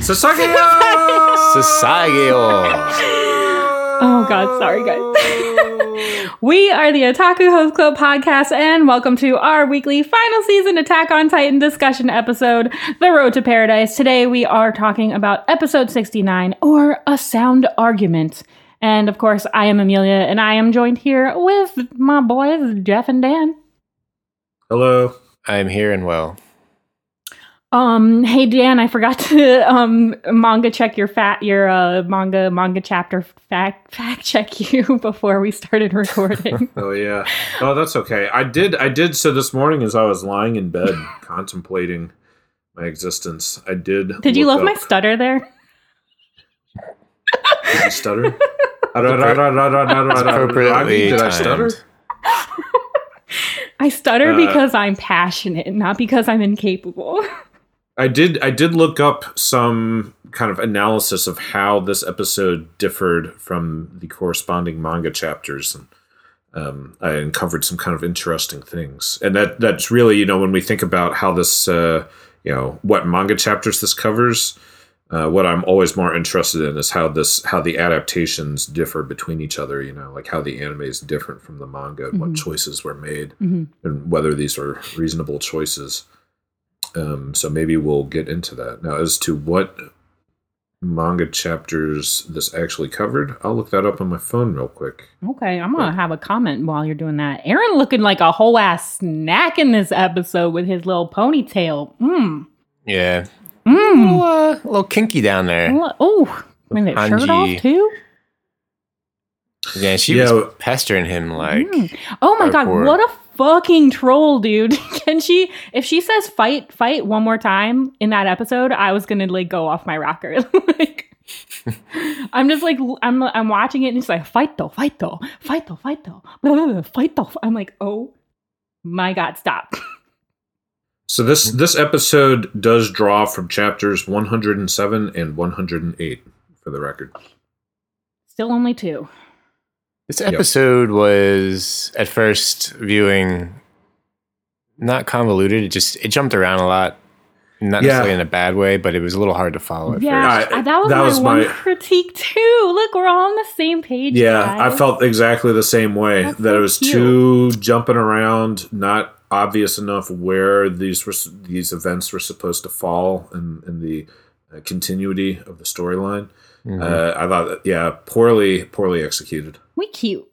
Sasageo! Oh God, sorry guys. We are the Otaku Host Club podcast, and welcome to our weekly final season Attack on Titan discussion episode, The Road to Paradise. Today we are talking about episode 69, or A Sound Argument. And of course, I am Amelia, and I am joined here with my boys, Jeff and Dan. Hello. I'm here and well. Hey Dan, I forgot to manga check your manga chapter fact check you before we started recording. Oh yeah. Oh, that's okay. I did. So this morning, as I was lying in bed contemplating my existence, I did. Did you love my stutter there? Did you stutter? Appropriately Did I stutter? I stutter because I'm passionate, not because I'm incapable. I did look up some kind of analysis of how this episode differed from the corresponding manga chapters, and I uncovered some kind of interesting things. And that's really, when we think about how this, what manga chapters this covers, what I'm always more interested in is how the adaptations differ between each other. Like how the anime is different from the manga and what choices were made, and whether these are reasonable choices. So maybe we'll get into that. Now, as to what manga chapters this actually covered, I'll look that up on my phone real quick. Okay, I'm going to have a comment while you're doing that. Aaron looking like a whole ass snack in this episode with his little ponytail. Yeah. A little kinky down there. Oh, I mean, that shirt off too? Yeah, she was pestering him like. Oh my God, what a fucking troll, dude. If she says fight one more time in that episode, I was gonna go off my rocker. I'm just I'm watching it and it's like fight though. I'm like, oh my God, stop. So this episode does draw from chapters 107 and 108 for the record. Still only 2. This episode was, at first viewing, not convoluted. It jumped around a lot. Not necessarily in a bad way, but it was a little hard to follow at first. That was my one critique too. Look, we're all on the same page. Yeah, guys. I felt exactly the same way. That it was too jumping around, not obvious enough where these events were supposed to fall in the continuity of the storyline. I thought that, poorly executed. We cute.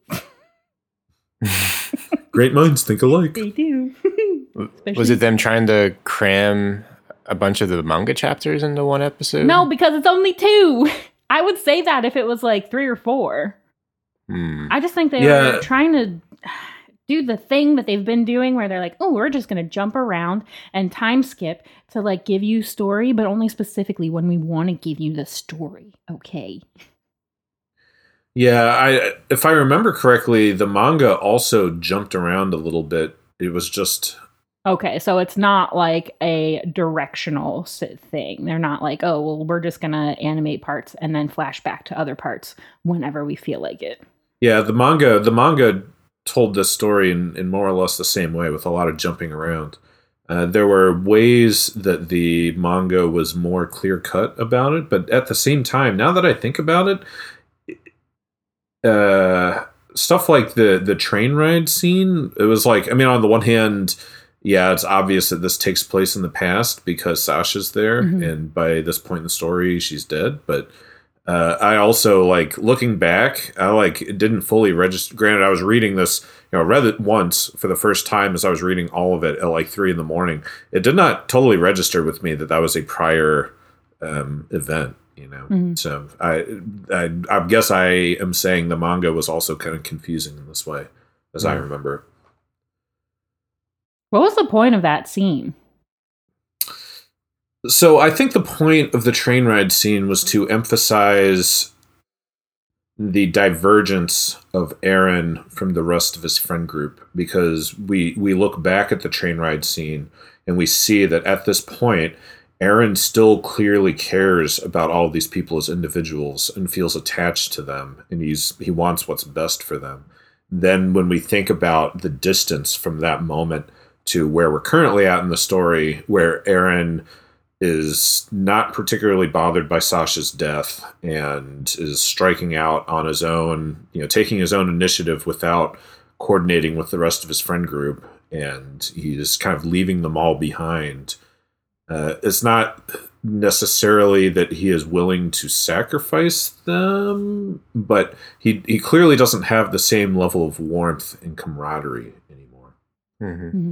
Great minds think alike. They do. Was it them trying to cram a bunch of the manga chapters into one episode? No, because it's only 2. I would say that if it was 3 or 4. I just think they were trying to do the thing that they've been doing where they're like, oh, we're just going to jump around and time skip to give you story, but only specifically when we want to give you the story. Okay. Yeah, if I remember correctly, the manga also jumped around a little bit. It was just... Okay, so it's not like a directional thing. They're not like, oh, well, we're just going to animate parts and then flash back to other parts whenever we feel like it. Yeah, the manga told this story in more or less the same way with a lot of jumping around. There were ways that the manga was more clear-cut about it, but at the same time, now that I think about it, stuff like the train ride scene, it was on the one hand, it's obvious that this takes place in the past because Sasha's there, and by this point in the story, she's dead. But I also, looking back, I didn't fully register. Granted, I was reading this, read it once for the first time as I was reading all of it at 3 a.m. It did not totally register with me that was a prior event. So I guess I am saying the manga was also kind of confusing in this way, as I remember. What was the point of that scene? So I think the point of the train ride scene was to emphasize the divergence of Eren from the rest of his friend group, because we look back at the train ride scene and we see that at this point, Eren still clearly cares about all of these people as individuals and feels attached to them, and he wants what's best for them. Then when we think about the distance from that moment to where we're currently at in the story, where Eren is not particularly bothered by Sasha's death and is striking out on his own, taking his own initiative without coordinating with the rest of his friend group, and he's kind of leaving them all behind. It's not necessarily that he is willing to sacrifice them, but he clearly doesn't have the same level of warmth and camaraderie anymore. Mm-hmm. Mm-hmm.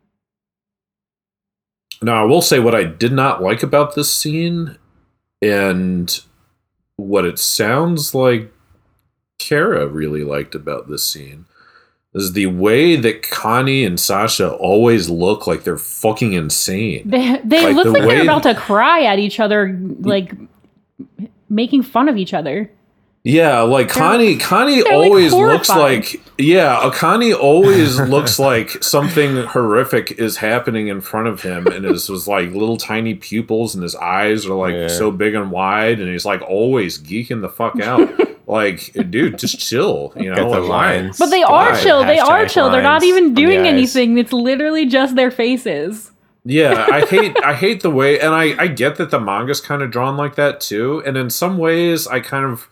Now, I will say what I did not like about this scene, and what it sounds like Kara really liked about this scene, is the way that Connie and Sasha always look like they're fucking insane. They look like they're about to cry at each other, like making fun of each other. Yeah, like Connie always looks like Connie always looks like something horrific is happening in front of him, and his was like little tiny pupils, and his eyes are like so big and wide, and he's like always geeking the fuck out. Like, dude, just chill, Get the lines. But they are chill. They are chill. They're not even doing anything. It's literally just their faces. Yeah, I hate the way, and I get that the manga's kind of drawn like that too, and in some ways I kind of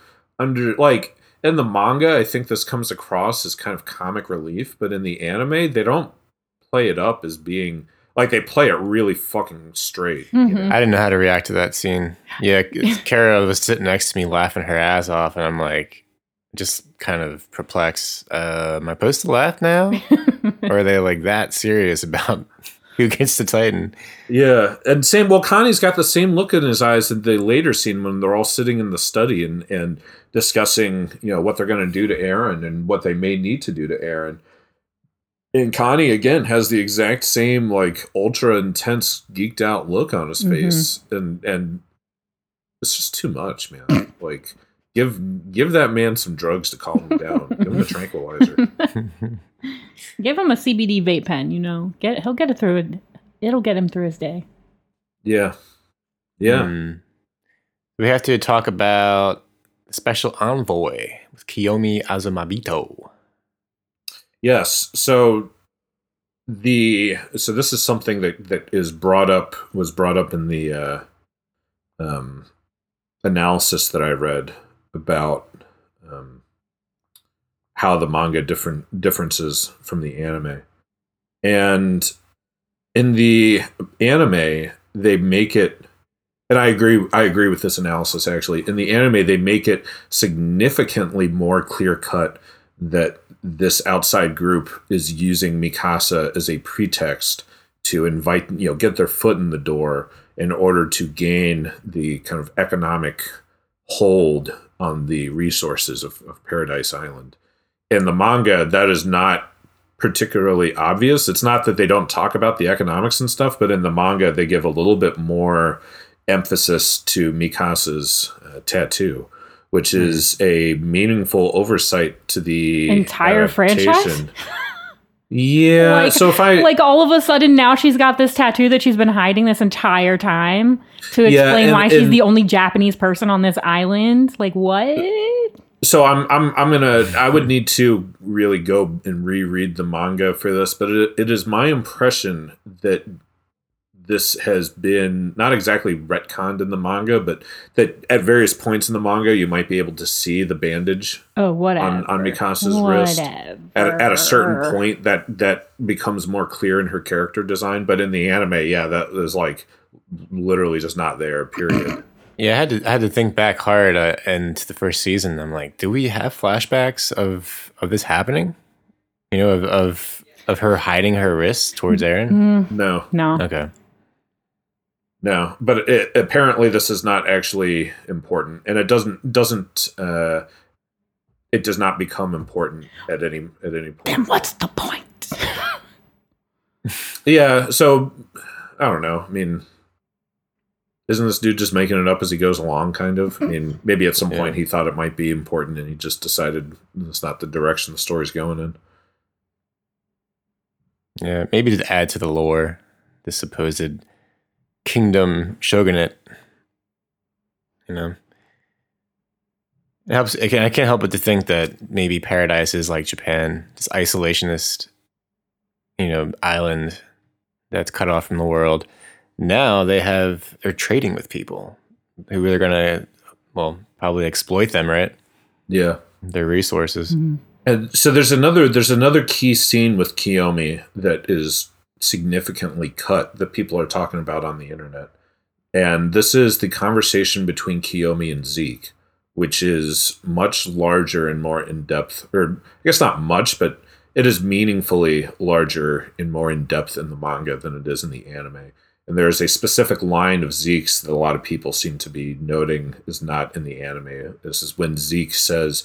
in the manga, I think this comes across as kind of comic relief, but in the anime, they don't play it up as being like, they play it really fucking straight. Mm-hmm. I didn't know how to react to that scene. Yeah, Kara was sitting next to me laughing her ass off, and I'm like, just kind of perplexed. Am I supposed to laugh now? Or are they like that serious about who gets the Titan? Yeah, and Connie's got the same look in his eyes in the later scene when they're all sitting in the study and discussing, what they're going to do to Eren and what they may need to do to Eren. And Connie, again, has the exact same, like, ultra intense, geeked out look on his face. And it's just too much, man. Like, give that man some drugs to calm him down. Give him a tranquilizer. Give him a CBD vape pen, he'll get it through it. It'll get him through his day. Yeah. Yeah. We have to talk about Special Envoy with Kiyomi Azumabito. Yes. So this is something that was brought up in the analysis that I read about how the manga differences from the anime. And in the anime, they make it, and I agree with this analysis actually. In the anime, they make it significantly more clear-cut that this outside group is using Mikasa as a pretext to invite, get their foot in the door in order to gain the kind of economic hold on the resources of Paradise Island. In the manga, that is not particularly obvious. It's not that they don't talk about the economics and stuff, but in the manga, they give a little bit more emphasis to Mikasa's tattoo, which is a meaningful oversight to the entire franchise. Yeah, so if I all of a sudden now she's got this tattoo that she's been hiding this entire time to explain why she's the only Japanese person on this island. Like, what? So I would need to really go and reread the manga for this, but it is my impression that this has been not exactly retconned in the manga, but that at various points in the manga you might be able to see the bandage on Mikasa's wrist. At a certain point that becomes more clear in her character design, but in the anime, that is like literally just not there, period. Yeah, I had to think back hard into the first season. I'm like, do we have flashbacks of this happening? Of her hiding her wrist towards Eren? No. Okay. No, but apparently this is not actually important, and it does not become important at any point. Then what's the point? Yeah, so I don't know. I mean, isn't this dude just making it up as he goes along, kind of? I mean, maybe at some point he thought it might be important, and he just decided it's not the direction the story's going in. Yeah, maybe to add to the lore, the supposed kingdom shogunate. It helps. I can't help but to think that maybe Paradise is like Japan, this isolationist, island that's cut off from the world. now they're trading with people who are going to, probably exploit them, right? Yeah. Their resources. Mm-hmm. And so there's another key scene with Kiyomi that is significantly cut that people are talking about on the internet. And this is the conversation between Kiyomi and Zeke, which is much larger and more in-depth, or I guess not much, but it is meaningfully larger and more in-depth in the manga than it is in the anime. And there is a specific line of Zeke's that a lot of people seem to be noting is not in the anime. This is when Zeke says,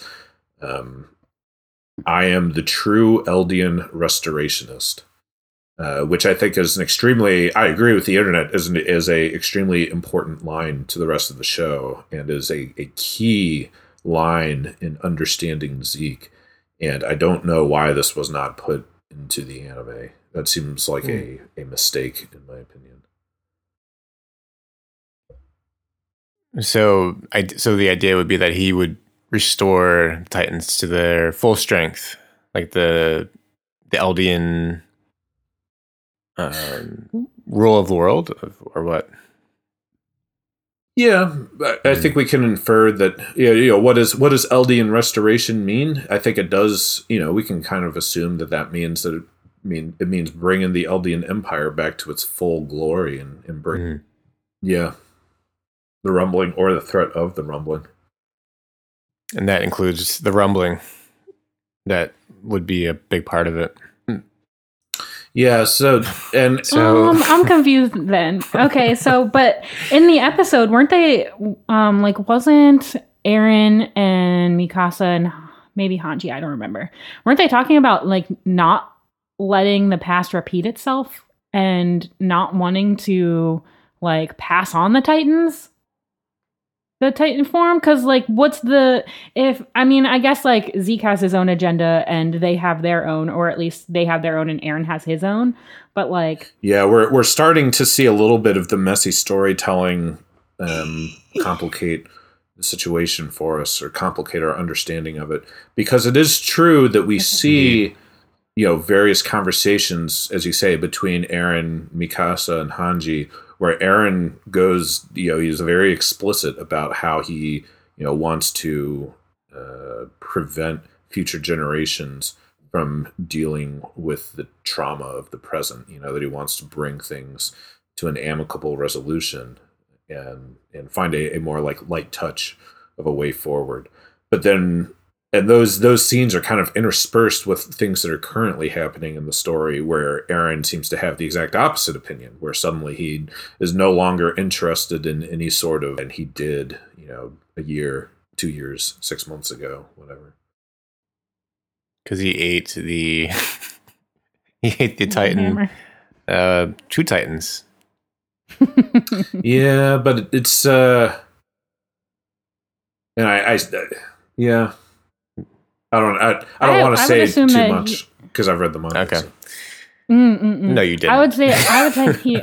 I am the true Eldian restorationist, which I think is I agree with the internet, is a extremely important line to the rest of the show and is a key line in understanding Zeke. And I don't know why this was not put into the anime. That seems like a mistake, in my opinion. So the idea would be that he would restore Titans to their full strength, like the Eldian rule of the world, or what? Yeah, I think we can infer that. What does Eldian restoration mean? I think it does. We can kind of assume that means that it means bringing the Eldian Empire back to its full glory and bring, the rumbling or the threat of the rumbling. And that includes the rumbling. That would be a big part of it. Yeah, so I'm confused then. Okay, but in the episode, weren't they wasn't Eren and Mikasa and maybe Hanji, I don't remember. Weren't they talking about not letting the past repeat itself and not wanting to pass on the Titans? The Titan form? Because, I guess, Zeke has his own agenda and they have their own, or at least they have their own and Eren has his own. But, yeah, we're starting to see a little bit of the messy storytelling complicate the situation for us, or complicate our understanding of it. Because it is true that we see, various conversations, as you say, between Eren, Mikasa, and Hanji, where Eren goes, he's very explicit about how he, wants to prevent future generations from dealing with the trauma of the present, that he wants to bring things to an amicable resolution and find a more light touch of a way forward. But then, and those scenes are kind of interspersed with things that are currently happening in the story, where Eren seems to have the exact opposite opinion, where suddenly he is no longer interested in any sort of, and he did, a year, 2 years, 6 months ago, whatever. Because he ate the Titan, two Titans. Yeah, but it's and yeah. I don't want to say too much because I've read the manga. Okay. So. No, you didn't. I would say he.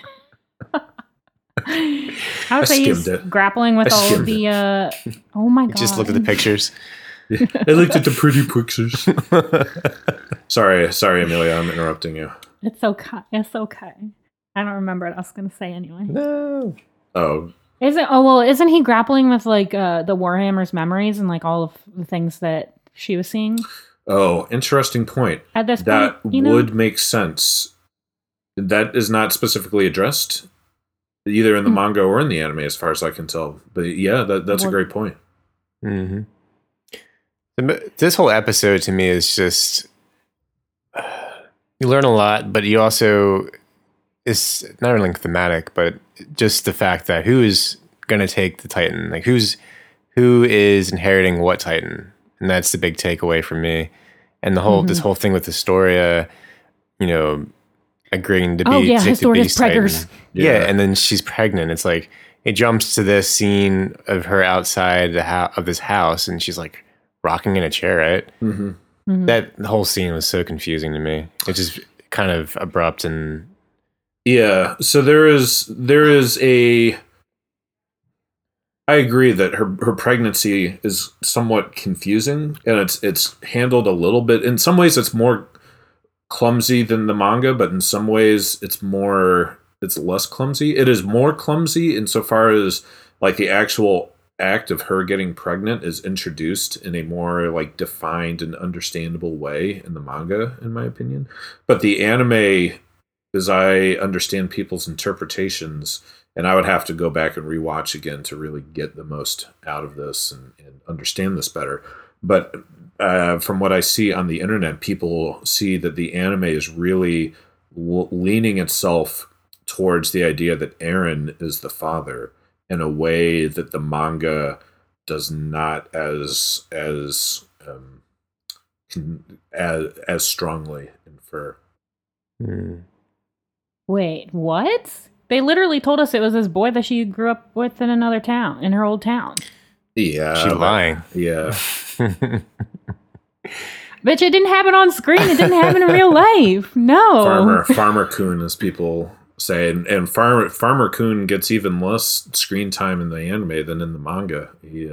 I would say he's grappling with all of the. Oh my god! Just looked at the pictures. I looked at the pretty pictures. Sorry, Amelia, I'm interrupting you. It's okay. I don't remember what I was going to say anyway. No. Oh. Isn't he grappling with the Warhammer's memories and all of the things that she was seeing? Oh, interesting point. At this point, that would make sense. That is not specifically addressed either in the manga or in the anime, as far as I can tell. But yeah, that's a great point. Mm-hmm. This whole episode to me is just you learn a lot, but you also, it's not really thematic, but just the fact that who is going to take the Titan, who is inheriting what Titan, and that's the big takeaway for me. And the whole this whole thing with Historia, agreeing to be Historia's preggers. Yeah, and then she's pregnant. It's it jumps to this scene of her outside of this house, and she's rocking in a chair, right? Mm-hmm. Mm-hmm. That whole scene was so confusing to me. It's just kind of abrupt and yeah. So there is a. I agree that her pregnancy is somewhat confusing, and it's handled a little bit. In some ways, it's more clumsy than the manga, but in some ways, it's it's less clumsy. It is more clumsy insofar as like the actual act of her getting pregnant is introduced in a more like defined and understandable way in the manga, in my opinion. But the anime, as I understand people's interpretations, and I would have to go back and rewatch again to really get the most out of this and understand this better. But from what I see on the internet, people see that the anime is really leaning itself towards the idea that Eren is the father in a way that the manga does not as strongly infer. Wait, what? They literally told us it was this boy that she grew up with in another town, in her old town. Yeah. She's lying. Yeah. Bitch, it didn't happen on screen. It didn't happen in real life. No. Farmer Kun, as people say. And Farmer Kun gets even less screen time in the anime than in the manga. He,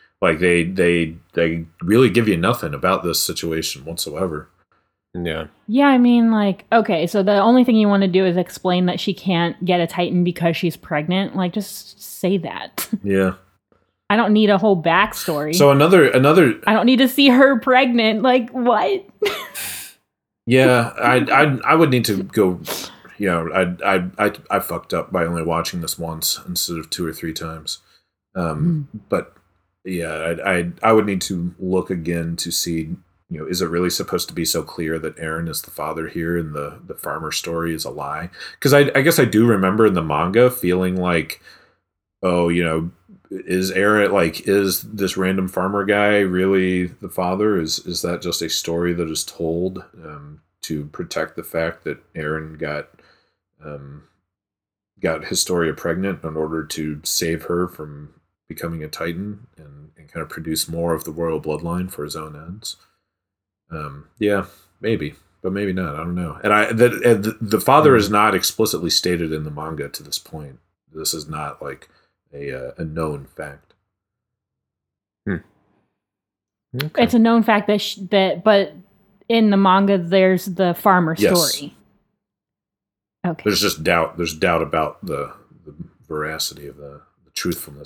they really give you nothing about this situation whatsoever. Yeah. Yeah, I mean, like, okay, so the only thing you want to do is explain that she can't get a Titan because she's pregnant. Like, just say that. Yeah. I don't need a whole backstory. So another. I don't need to see her pregnant. Like, what? Yeah, I would need to go. You know, I fucked up by only watching this once instead of 2 or 3 times. But yeah, I would need to look again to see. You know, is it really supposed to be so clear that Eren is the father here and the farmer story is a lie? Because I guess I do remember in the manga feeling like, oh, you know, is Eren, like, is this random farmer guy really the father? Is that just a story that is told to protect the fact that Eren got Historia pregnant in order to save her from becoming a Titan and kind of produce more of the royal bloodline for his own ends? Yeah, maybe, but maybe not. I don't know. And the father is not explicitly stated in the manga to this point. This is not like a known fact. Okay. It's a known fact but in the manga, there's the farmer story. Okay. There's just doubt. There's doubt about the veracity of the truthfulness.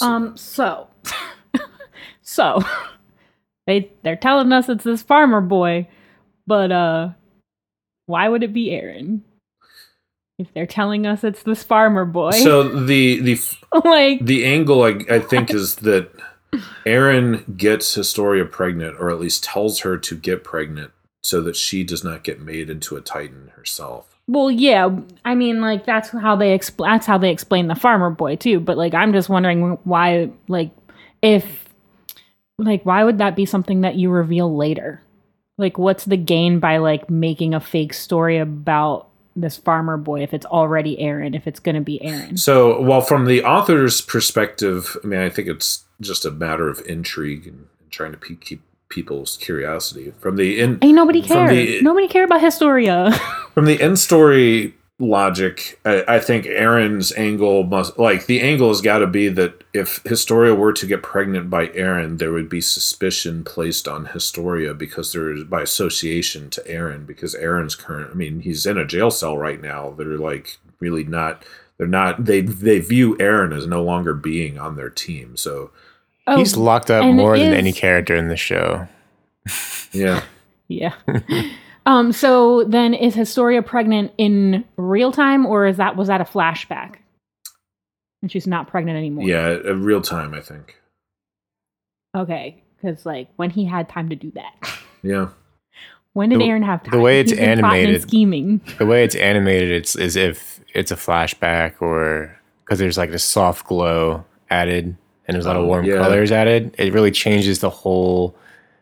So. They're telling us it's this farmer boy, but why would it be Eren? If they're telling us it's this farmer boy. So the angle I think is that Eren gets Historia pregnant, or at least tells her to get pregnant, so that she does not get made into a Titan herself. Well, yeah, I mean, like that's how they explain the farmer boy too. But like, I'm just wondering why, why would that be something that you reveal later? Like, what's the gain by, like, making a fake story about this farmer boy if it's already Eren, if it's going to be Eren? So, well, from the author's perspective, I mean, I think it's just a matter of intrigue and trying to keep people's curiosity. Nobody cares. Nobody cared about Historia. From the in-story logic, I think Eren's angle the angle has got to be that if Historia were to get pregnant by Eren, there would be suspicion placed on Historia because there is by association to Eren, because Eren's he's in a jail cell right now. They're like really not. They're not. They view Eren as no longer being on their team. So he's locked up more than any character in the show. Yeah. Yeah. So then is Historia pregnant in real time, or was that a flashback? And she's not pregnant anymore. Yeah, real time, I think. Okay, because like when he had time to do that. Yeah. When did Eren have time? The way it's He's been animated, scheming. The way it's animated, it's as if it's a flashback, or because there's like a soft glow added and there's a lot of warm colors added. It really changes the whole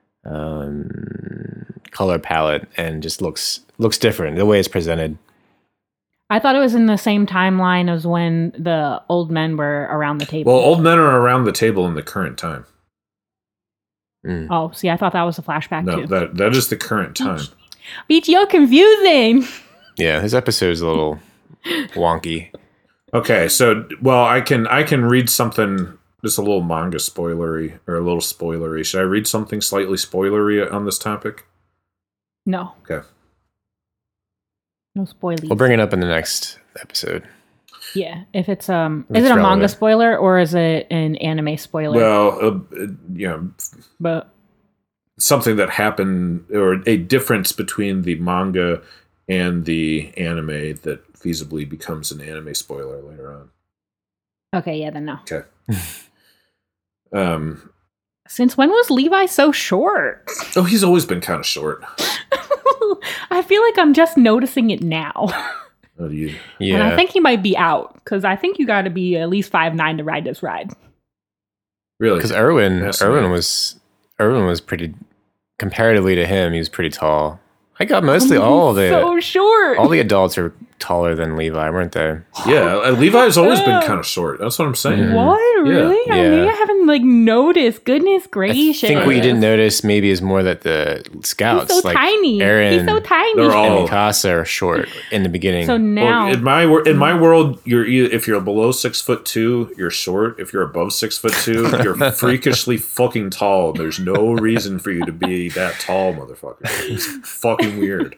color palette and just looks different the way it's presented. I thought it was in the same timeline as when the old men were around the table. Well, old men are around the table in the current time. Oh, see, I thought that was a flashback too. No, that is the current time. Beach, you're confusing. Yeah, this episode is a little wonky. Okay, so I can read something just a little manga spoilery or a little spoilery. Should I read something slightly spoilery on this topic? No. Okay. No spoilies. We'll bring it up in the next episode. Yeah, if it's is it a relevant manga spoiler or is it an anime spoiler? Well, but something that happened or a difference between the manga and the anime that feasibly becomes an anime spoiler later on. Okay, yeah, then no. Okay. Since when was Levi so short? Oh, he's always been kind of short. I feel like I'm just noticing it now. Oh, yeah. And I think he might be out because I think you got to be at least 5'9" to ride this ride. Really? Because Erwin was pretty, comparatively to him, he was pretty tall. I got mostly so short. All the adults are taller than Levi, weren't they? Yeah, Levi's always been kind of short. That's what I'm saying. What? Really? Yeah. Maybe I haven't noticed. Goodness gracious! I think what you didn't notice maybe is more that the scouts, he's so tiny. Aaron, he's so tiny. They're all and Mikasa are short in the beginning. So now, well, in my world, if you're below 6'2", you're short. If you're above 6'2", you're freakishly fucking tall. There's no reason for you to be that tall, motherfucker. It's fucking weird.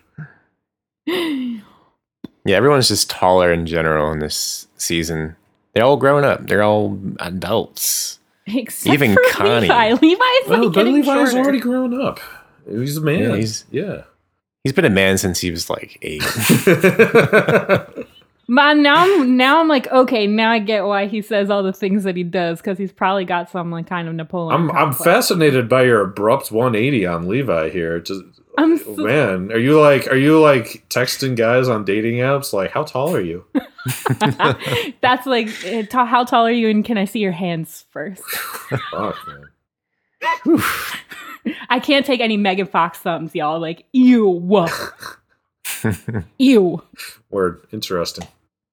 Yeah, everyone's just taller in general in this season. They're all grown up. They're all adults. Except even for Connie. Levi's Levi's shorter. already grown up. He's a man. Yeah, he's been a man since he was 8. But now I'm like, okay, now I get why he says all the things that he does because he's probably got some kind of Napoleon. I'm fascinated by your abrupt 180 on Levi here. Man, are you texting guys on dating apps like, how tall are you? That's how tall are you and can I see your hands first? Fuck, man. I can't take any Megan Fox thumbs, y'all. Ew. Ew. Word. Interesting.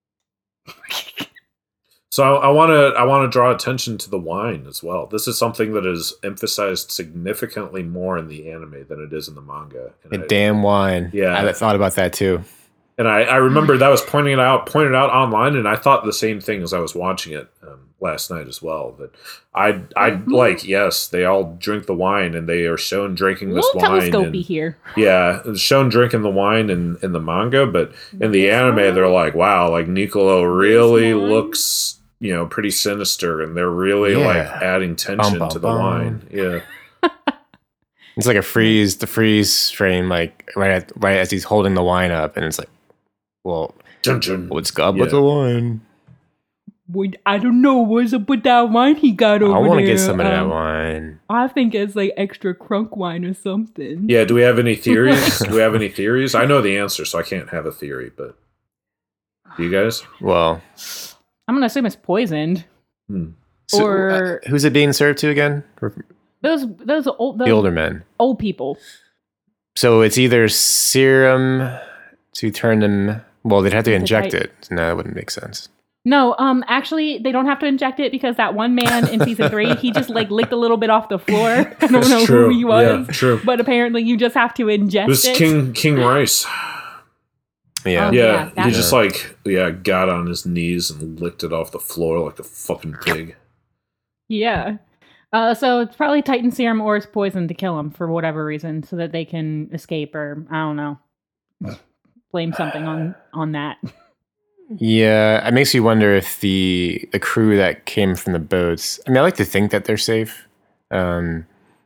So I want to draw attention to the wine as well. This is something that is emphasized significantly more in the anime than it is in the manga. Damn wine. Yeah, I thought about that too. And I remember that was pointed out online, and I thought the same thing as I was watching it last night as well. That yes, they all drink the wine, and they are shown drinking this wine. Telescopey here. Yeah, shown drinking the wine in the manga, but in the anime, they're like, wow, Niccolo really looks, pretty sinister, and they're really adding tension to the wine. Yeah. It's like the freeze frame, right as he's holding the wine up, and it's like, well, what's up with the wine? I don't know what's up with that wine he got over there. I want to get some of that wine. I think it's extra crunk wine or something. Yeah, do we have any theories? I know the answer, so I can't have a theory, but do you guys? Well, I'm going to assume it's poisoned. So, or who's it being served to again? Those the older men. Old people. So it's either serum to turn them... Well, they'd have to inject it. No, that wouldn't make sense. No, actually, they don't have to inject it because that one man in season 3, he just licked a little bit off the floor. I don't know who he was. Yeah, true. But apparently you just have to ingest it. It was King Rice. Yeah. He just got on his knees and licked it off the floor like a fucking pig. Yeah. So it's probably Titan serum or it's poison to kill him for whatever reason so that they can escape or, I don't know, blame something on that. Yeah, it makes you wonder if the crew that came from the boats. I mean, I like to think that they're safe. The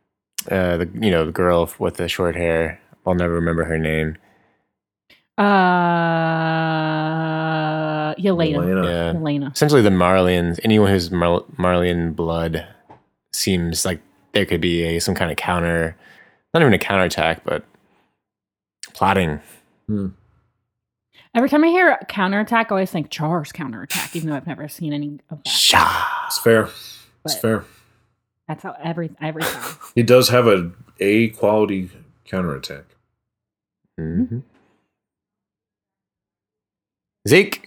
girl with the short hair. I'll never remember her name. Yelena. Yeah. Yelena. Essentially, the Marleyans. Anyone who's Marleyan blood seems like there could be some kind of counter. Not even a counterattack, but plotting. Every time I hear counterattack, I always think Char's counterattack, even though I've never seen any of that. It's fair. It's fair. That's how every time. He does have a quality counterattack. Mm-hmm. Zeke.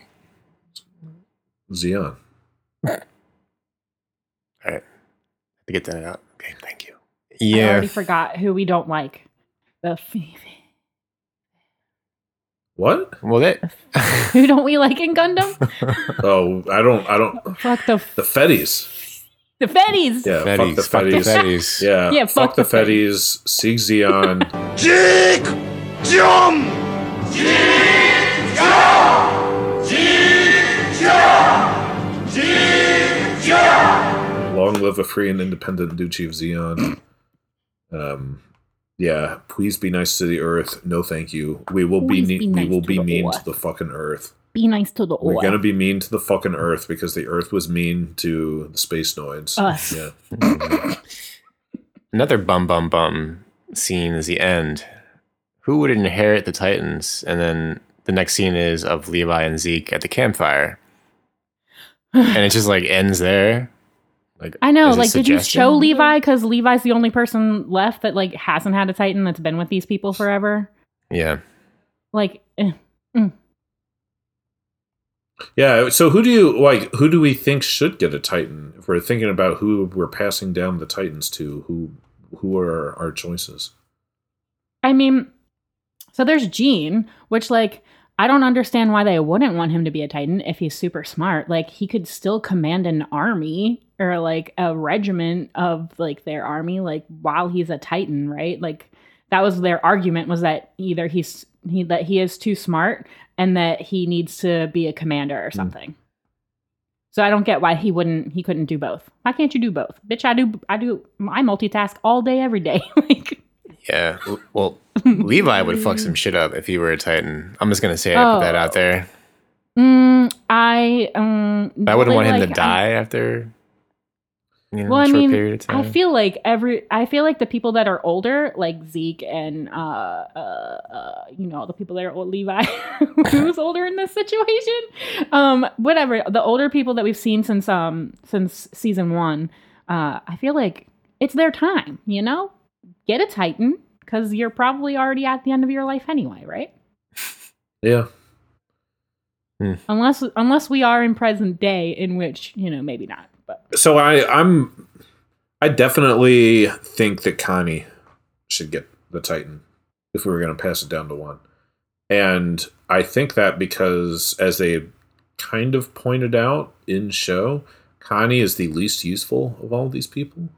Zeon. All right. To get that out. Okay, thank you. Yeah. I already forgot who we don't like. What? Well, who don't we like in Gundam? I don't. Fuck the Fetties. The Fetties. Yeah, Fetties. Fuck the Fetties. Yeah, fuck the Fetties. Sieg Zeon. Jig Jum. Jig Jum. Jig Jum. live a free and independent Duchy of Zeon. Yeah, please be nice to the Earth. No, thank you. We will be mean to the fucking Earth. Be nice to the Earth. We're gonna be mean to the fucking Earth because the Earth was mean to the space noids. Us. Yeah. Another bum scene is the end. Who would inherit the Titans? And then the next scene is of Levi and Zeke at the campfire. And it just like ends there. Like, I know, like, did you show Levi? Because Levi's the only person left that like hasn't had a Titan that's been with these people forever. Yeah. Like, Yeah, so who do we think should get a Titan? If we're thinking about who we're passing down the Titans to, who are our choices? I mean, so there's Gene, which like I don't understand why they wouldn't want him to be a Titan if he's super smart. Like he could still command an army or like a regiment of like their army, like while he's a Titan, right? Like that was their argument, was that either he is too smart and that he needs to be a commander or something. So I don't get why he couldn't do both. Why can't you do both? Bitch, I multitask all day, every day. Like, yeah. Well, Levi would fuck some shit up if he were a Titan. I'm just gonna say I put that out there. I wouldn't want him to die after a short period of time. I feel like the people that are older, like Zeke and the people that are old, Levi, who's older in this situation, whatever, the older people that we've seen since season 1, I feel like it's their time. Get a Titan, because you're probably already at the end of your life anyway, right? Yeah. Unless we are in present day, in which maybe not. But so I definitely think that Connie should get the Titan if we were going to pass it down to one, and I think that because, as they kind of pointed out in show, Connie is the least useful of all these people.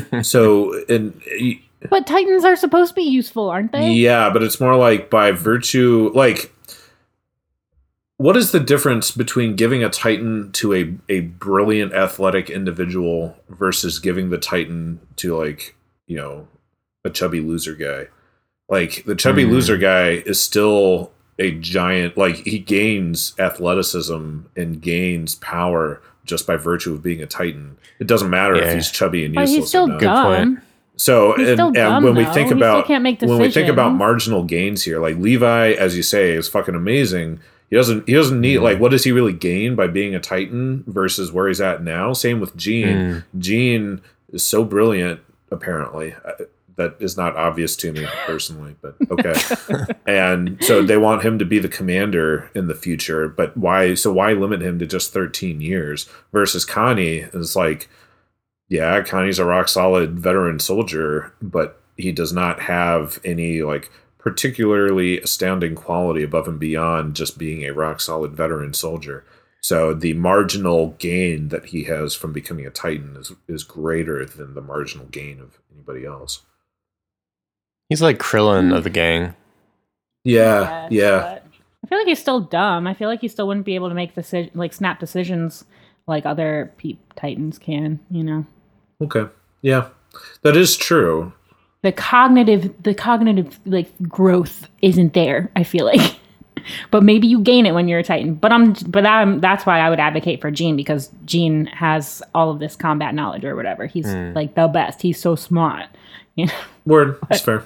But Titans are supposed to be useful, aren't they? Yeah, but it's more like by virtue, like, what is the difference between giving a Titan to a brilliant athletic individual versus giving the Titan to, like, a chubby loser guy? Like, the chubby loser guy is still a giant, like, he gains athleticism and gains power just by virtue of being a Titan. It doesn't matter if he's chubby and useless. But he's still dumb. Good point. So, and when we think about decisions. marginal gains here, like Levi, as you say, is fucking amazing. He doesn't need, like, what does he really gain by being a Titan versus where he's at now? Same with Gene. Gene is so brilliant, apparently. That is not obvious to me personally, but okay. And so they want him to be the commander in the future, but why limit him to just 13 years versus Connie is like, yeah, Connie's a rock solid veteran soldier, but he does not have any like particularly astounding quality above and beyond just being a rock solid veteran soldier. So the marginal gain that he has from becoming a Titan is greater than the marginal gain of anybody else. He's like Krillin of the gang. Yeah. I feel like he's still dumb. I feel like he still wouldn't be able to make snap decisions like other Titans can, Okay. Yeah. That is true. The cognitive like growth isn't there, I feel like. But maybe you gain it when you're a Titan. That's why I would advocate for Gene, because Gene has all of this combat knowledge or whatever. He's like the best. He's so smart. Word. That's fair.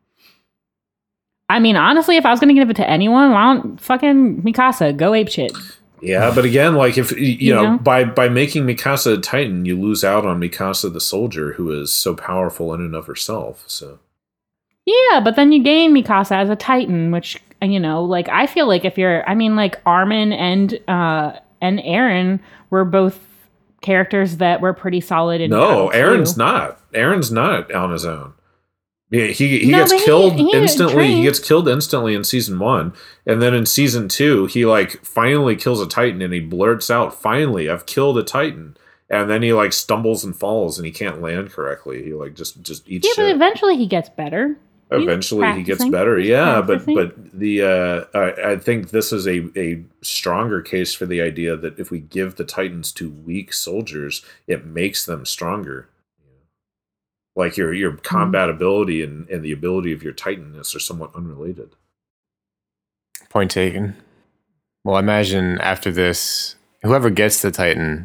I mean, honestly, if I was going to give it to anyone, why don't fucking Mikasa go apeshit? Yeah, but again, like if you know, by making Mikasa a Titan, you lose out on Mikasa the soldier, who is so powerful in and of herself. So yeah, but then you gain Mikasa as a Titan, which like I feel like Armin and Eren were both characters that were pretty solid. Eren's not. Eren's not on his own. Yeah, he gets killed instantly. He gets killed instantly in season 1, and then in season 2, he like finally kills a Titan, and he blurts out, "Finally, I've killed a Titan." And then he like stumbles and falls, and he can't land correctly. He like just eats shit. But eventually he gets better. Eventually he gets better. Yeah, but the I think this is a stronger case for the idea that if we give the Titans to weak soldiers, it makes them stronger. Like your combat ability and the ability of your Titanness are somewhat unrelated. Point taken. Well, imagine after this, whoever gets the Titan,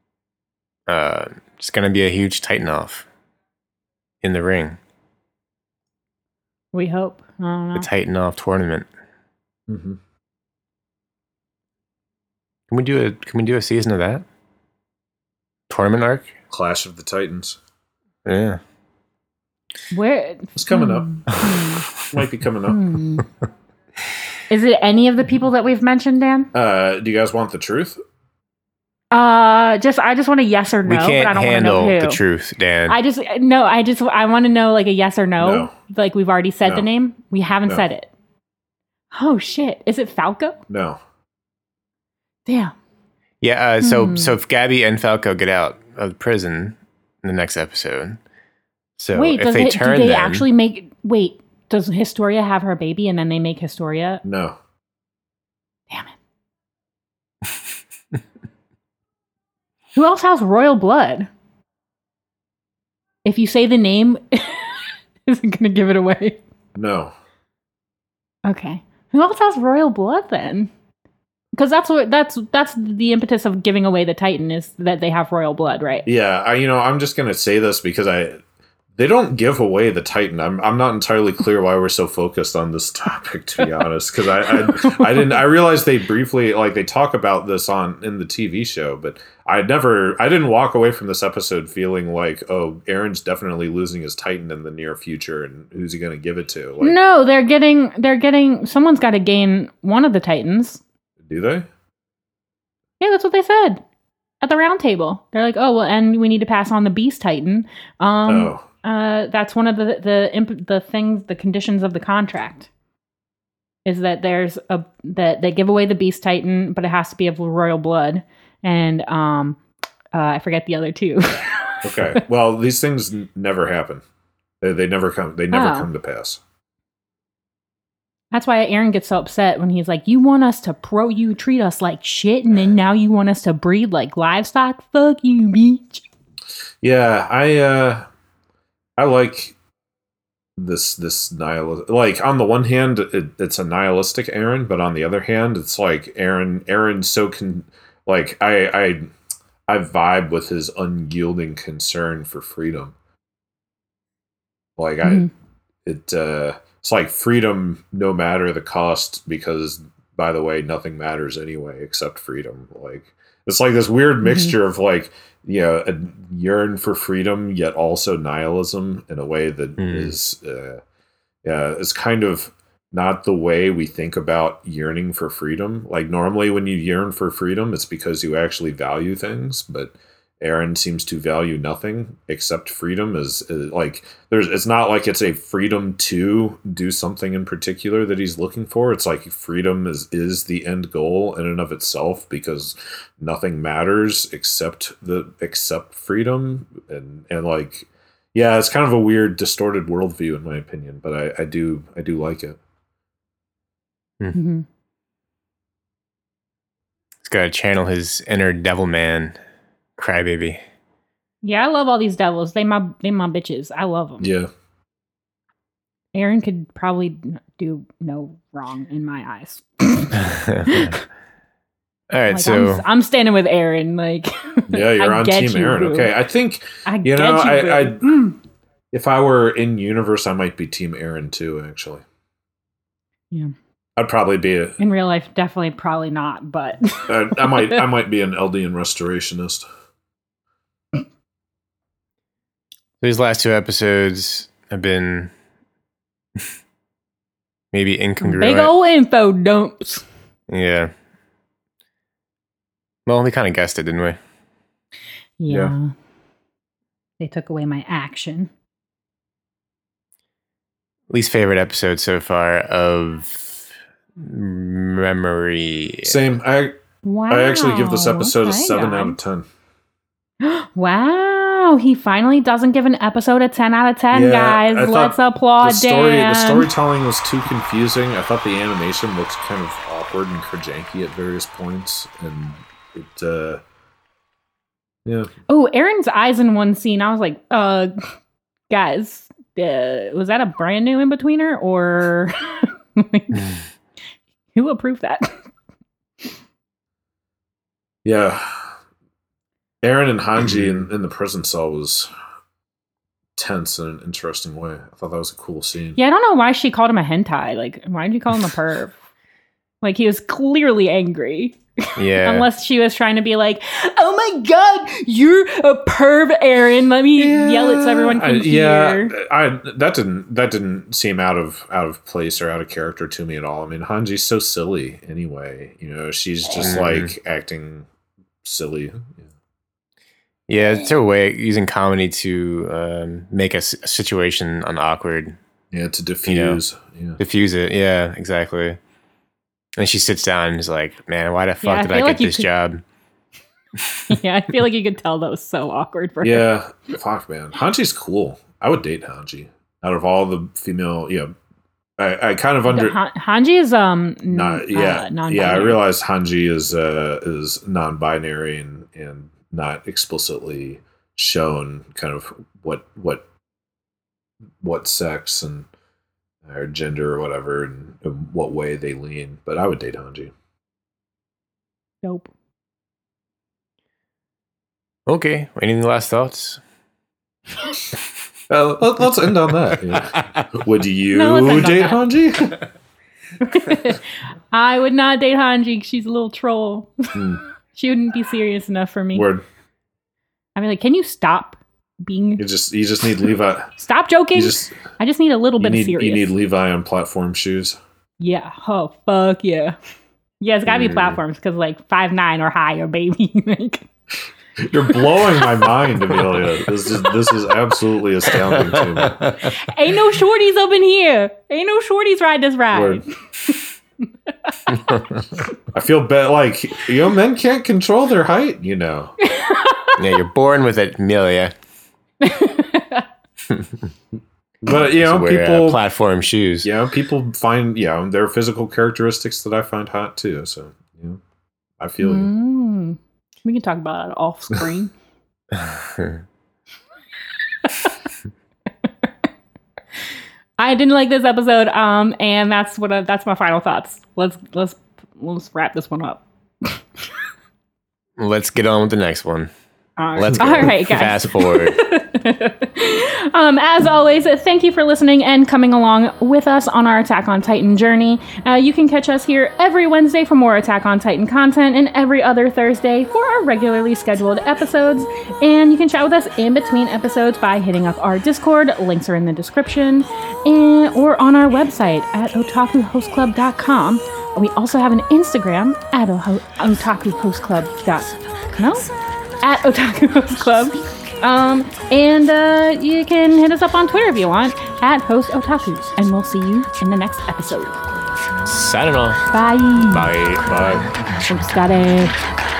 it's going to be a huge Titan off in the ring. We hope. I don't know. The Titan off tournament. Mm-hmm. Can we do a season of that? Tournament arc? Clash of the Titans. Yeah. Where it's coming up. Might be coming up. Is it any of the people that we've mentioned, Dan? Do you guys want the truth? I just want a yes or no. We can't but I don't handle know who. the truth, Dan. I want to know like a yes or no. Like we've already said the name. We haven't said it. Oh shit! Is it Falco? No. Damn. Yeah. So if Gabby and Falco get out of prison in the next episode, so wait, if they turn, do they actually make? Wait, does Historia have her baby and then they make Historia? No. Damn it. Who else has royal blood? If you say the name, isn't going to give it away. No. Okay. Who else has royal blood then? Because that's the impetus of giving away the Titan is that they have royal blood, right? Yeah, I'm just going to say this because they don't give away the Titan. I'm not entirely clear why we're so focused on this topic, to be honest. Because I realized they briefly they talk about this in the TV show, but I didn't walk away from this episode feeling like, oh, Aaron's definitely losing his Titan in the near future, and who's he going to give it to? No, they're getting someone's got to gain one of the Titans. Do they? Yeah, that's what they said at the round table. They're like, oh well, and we need to pass on the Beast Titan. That's one of the things, the conditions of the contract, is that that they give away the Beast Titan, but it has to be of royal blood, and I forget the other two. Okay, well, these things never happen. They never come. They never come to pass. That's why Aaron gets so upset when he's like, "You want us to you treat us like shit, and then now you want us to breed like livestock? Fuck you, bitch." Yeah, I like this nihilist. Like on the one hand, it's a nihilistic Aaron, but on the other hand, it's like Aaron's so I vibe with his unyielding concern for freedom. Like it's like freedom no matter the cost, because by the way, nothing matters anyway except freedom. Like it's like this weird mixture of a yearn for freedom, yet also nihilism in a way that is kind of not the way we think about yearning for freedom. Like normally when you yearn for freedom, it's because you actually value things, but Aaron seems to value nothing except freedom. It's not like it's a freedom to do something in particular that he's looking for. It's like freedom is the end goal in and of itself, because nothing matters except freedom. And it's kind of a weird, distorted worldview in my opinion, but I do like it. Mm-hmm. He's got to channel his inner devil man. Crybaby. Yeah, I love all these devils. They my bitches. I love them. Yeah. Aaron could probably do no wrong in my eyes. All right, so I'm standing with Aaron. Like, yeah, you're on Team Aaron. Okay, I think if I were in universe, I might be Team Aaron too. Actually, yeah. I'd probably be in real life. Definitely, probably not. But I might be an Eldian restorationist. These last two episodes have been maybe incongruent. Big old info dumps. Yeah. Well, we kind of guessed it, didn't we? Yeah. They took away my action. Least favorite episode so far of memory. Same. I actually give this episode a 7 out of 10. Wow. Wow, he finally doesn't give an episode a 10 out of 10, guys. Let's applaud Dan. The storytelling was too confusing. I thought the animation looked kind of awkward and kerjanky at various points. And it, yeah. Oh, Aaron's eyes in one scene. I was like, guys, was that a brand new in-betweener? Or who approved that? Yeah. Aaron and Hanji in the prison cell was tense in an interesting way. I thought that was a cool scene. Yeah, I don't know why she called him a hentai. Like, why did you call him a perv? Like, he was clearly angry. Yeah. Unless she was trying to be like, oh my god, you're a perv, Aaron. Let me yell it so everyone can hear. That didn't seem out of place or out of character to me at all. I mean, Hanji's so silly anyway. You know, she's just like acting silly. Yeah, it's a way using comedy to make a situation unawkward. Yeah, to diffuse. Diffuse it. Yeah, exactly. And she sits down and is like, man, why the fuck did I get this job? Yeah, I feel like you could tell that was so awkward for her. Yeah, fuck, man. Hanji's cool. I would date Hanji. Out of all the female, I kind of Hanji is non-binary. I realize Hanji is non-binary and not explicitly shown kind of what sex and or gender or whatever and what way they lean, but I would date Hanji. Nope. Okay. Any last thoughts? Let's end on that. Yeah. Would you date Hanji? I would not date Hanji. She's a little troll. She wouldn't be serious enough for me. Word. I'd be like, can you stop being... You just need Levi. Stop joking. I just need a little bit of serious. You need Levi on platform shoes. Yeah. Oh, fuck yeah. Yeah, it's gotta be platforms because like 5'9" or higher, baby. You're blowing my mind, Amelia. This is absolutely astounding to me. Ain't no shorties up in here. Ain't no shorties ride this ride. I feel bad. Like, men can't control their height, Yeah, you're born with it, Amelia. But people platform shoes. Yeah, people find there are physical characteristics that I find hot too. So I feel you. We can talk about it off screen. I didn't like this episode, and that's my final thoughts. Let's wrap this one up. Let's get on with the next one. Let's go. All right, guys. Fast forward. As always, thank you for listening and coming along with us on our Attack on Titan journey. You can catch us here every Wednesday for more Attack on Titan content and every other Thursday for our regularly scheduled episodes. And you can chat with us in between episodes by hitting up our Discord. Links are in the description. Or on our website at otakuhostclub.com. We also have an Instagram at at Otaku Host Club. And you can hit us up on Twitter if you want at Host Otaku. And we'll see you in the next episode. Signing off. Bye. Bye. Oops, got it.